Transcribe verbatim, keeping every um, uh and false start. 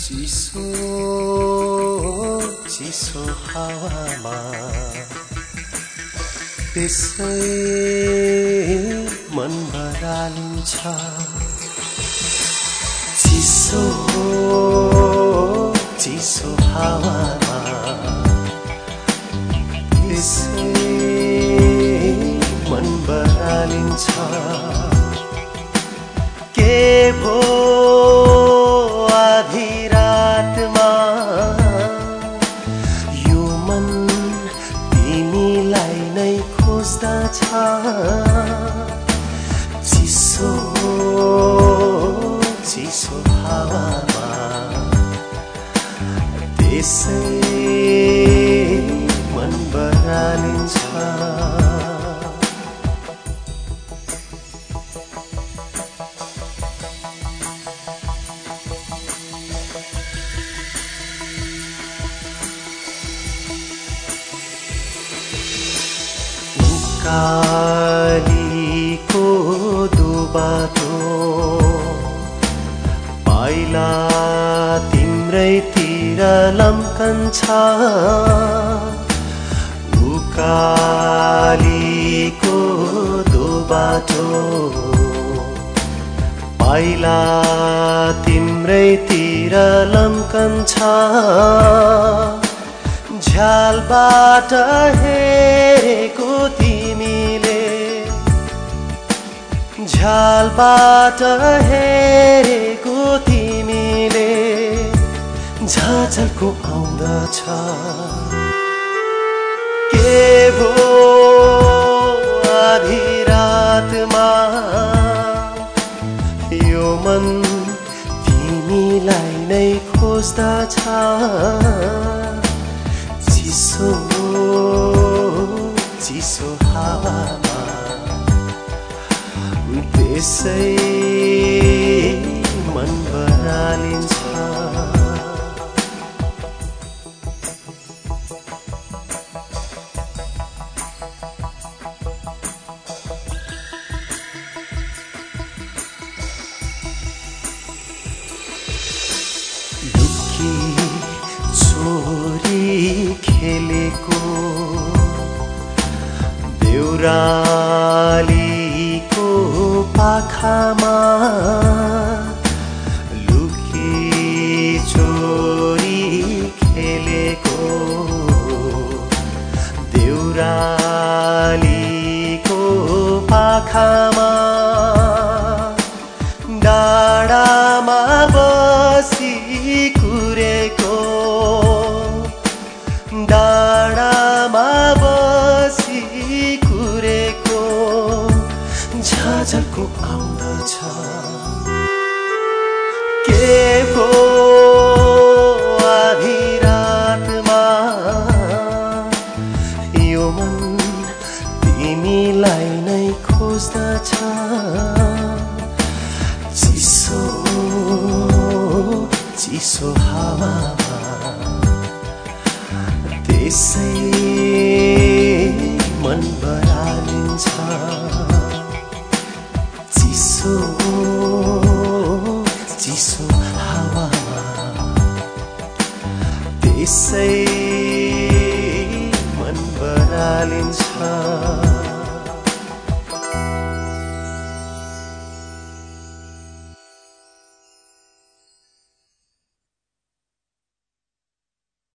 चिसो चिसो हावामा त्यसै मन बरालिन्छ चिसो चिसो हावामा त्यसै मन बरालिन्छ के भो आधी रातमा यो मन तिमीलाई नै खोज्दछ चिसो चिसो हावामा त्यसै मन बरालिन्छ कालीको दुबाटो पाइला तिम्रैतिर लम्कन्छ उकालीको दुबाटो पाइला तिम्रैतिर लम्कन्छ झ्यालबाट हेरेको तिमीले झ्यालबाट हेरेको तिमीले झाझल्को आउँदछ के भो आधी रातमा यो मन तिमीलाई नै खोज्दछ चिसो चिसो हावामा त्यसै मन बरालिन्छ लुकी चोरी खेलेको देउरालीको पाखामा लुकी चोरी खेलेको देउरालीको पाखामा डाँडामा बसी कुरेको डाँडामा बसी कुरेको झाझल्को आउँदछ के भो आधी रातमा यो मन तिमीलाई नै खोज्दछ चिसो चिसो हावामा त्यसै मन बरालिन्छ चिसो चिसो हावामा त्यसै मन बरालिन्छ